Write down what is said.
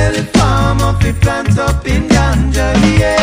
tell farmer fi plant up in ganja, yeah.